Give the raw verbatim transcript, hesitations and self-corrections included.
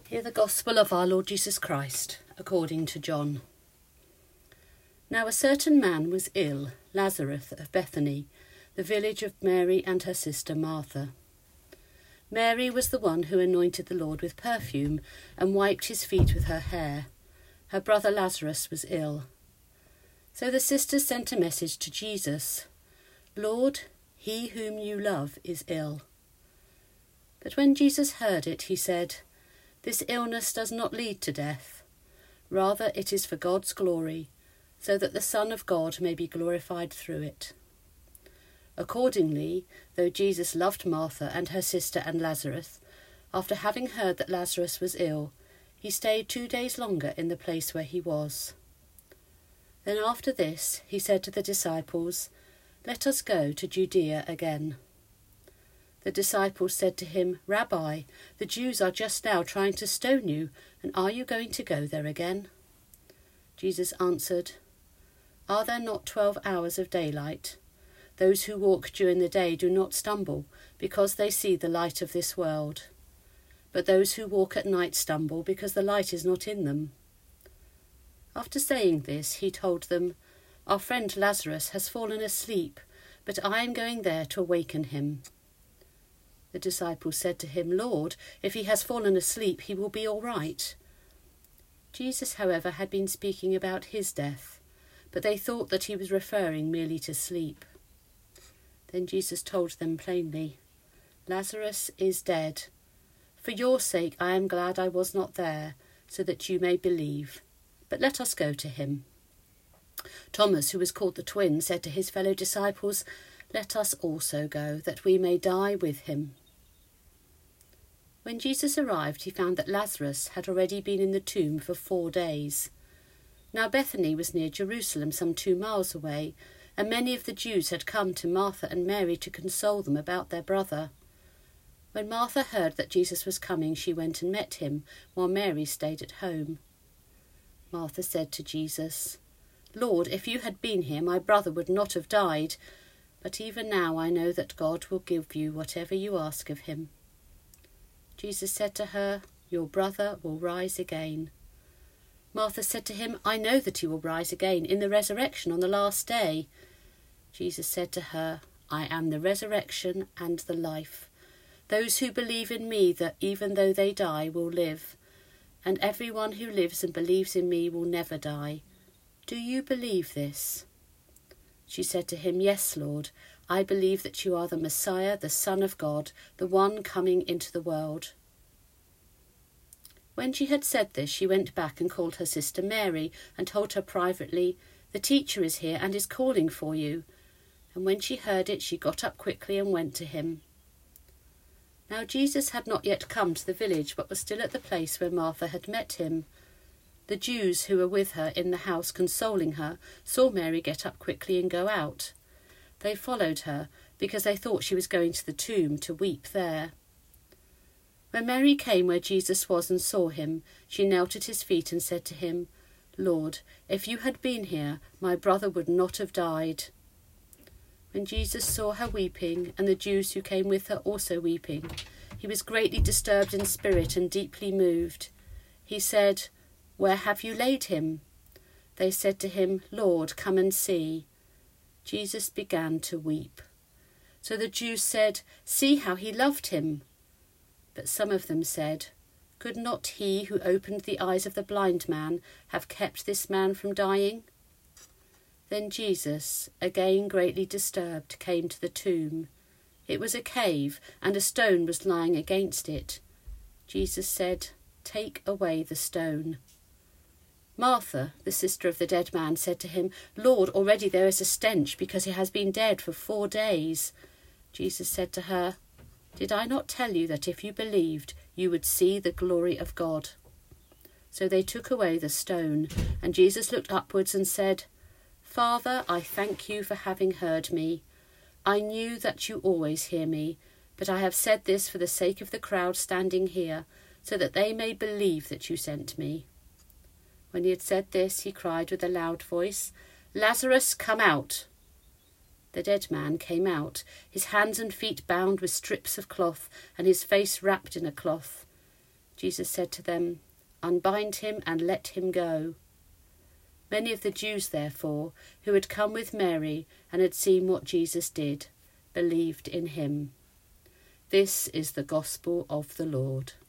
Hear the Gospel of our Lord Jesus Christ, according to John. Now a certain man was ill, Lazarus of Bethany, the village of Mary and her sister Martha. Mary was the one who anointed the Lord with perfume and wiped his feet with her hair. Her brother Lazarus was ill. So the sisters sent a message to Jesus, "Lord, he whom you love is ill." But when Jesus heard it, he said, "This illness does not lead to death. Rather, it is for God's glory, so that the Son of God may be glorified through it." Accordingly, though Jesus loved Martha and her sister and Lazarus, after having heard that Lazarus was ill, he stayed two days longer in the place where he was. Then after this, he said to the disciples, "Let us go to Judea again." The disciples said to him, "Rabbi, the Jews are just now trying to stone you, and are you going to go there again?" Jesus answered, "Are there not twelve hours of daylight? Those who walk during the day do not stumble, because they see the light of this world. But those who walk at night stumble, because the light is not in them." After saying this, he told them, "Our friend Lazarus has fallen asleep, but I am going there to awaken him." The disciples said to him, "Lord, if he has fallen asleep, he will be all right." Jesus, however, had been speaking about his death, but they thought that he was referring merely to sleep. Then Jesus told them plainly, "Lazarus is dead. For your sake I am glad I was not there, so that you may believe. But let us go to him." Thomas, who was called the twin, said to his fellow disciples, "Let us also go, that we may die with him." When Jesus arrived, he found that Lazarus had already been in the tomb for four days. Now Bethany was near Jerusalem, some two miles away, and many of the Jews had come to Martha and Mary to console them about their brother. When Martha heard that Jesus was coming, she went and met him, while Mary stayed at home. Martha said to Jesus, "Lord, if you had been here, my brother would not have died. But even now I know that God will give you whatever you ask of him." Jesus said to her, "Your brother will rise again." Martha said to him, "I know that he will rise again in the resurrection on the last day." Jesus said to her, "I am the resurrection and the life. Those who believe in me, that even though they die, will live. And everyone who lives and believes in me will never die. Do you believe this?" She said to him, "Yes, Lord, I believe that you are the Messiah, the Son of God, the one coming into the world." When she had said this, she went back and called her sister Mary and told her privately, "The teacher is here and is calling for you." And when she heard it, she got up quickly and went to him. Now Jesus had not yet come to the village, but was still at the place where Martha had met him. The Jews who were with her in the house consoling her saw Mary get up quickly and go out. They followed her, because they thought she was going to the tomb to weep there. When Mary came where Jesus was and saw him, she knelt at his feet and said to him, "Lord, if you had been here, my brother would not have died." When Jesus saw her weeping, and the Jews who came with her also weeping, he was greatly disturbed in spirit and deeply moved. He said, "Where have you laid him?" They said to him, "Lord, come and see." Jesus began to weep. So the Jews said, "See how he loved him." But some of them said, "Could not he who opened the eyes of the blind man have kept this man from dying?" Then Jesus, again greatly disturbed, came to the tomb. It was a cave, and a stone was lying against it. Jesus said, "Take away the stone." Martha, the sister of the dead man, said to him, "Lord, already there is a stench, because he has been dead for four days." Jesus said to her, "Did I not tell you that if you believed, you would see the glory of God?" So they took away the stone, and Jesus looked upwards and said, "Father, I thank you for having heard me. I knew that you always hear me, but I have said this for the sake of the crowd standing here, so that they may believe that you sent me." When he had said this, he cried with a loud voice, "Lazarus, come out!" The dead man came out, his hands and feet bound with strips of cloth, and his face wrapped in a cloth. Jesus said to them, "Unbind him and let him go." Many of the Jews, therefore, who had come with Mary and had seen what Jesus did, believed in him. This is the gospel of the Lord.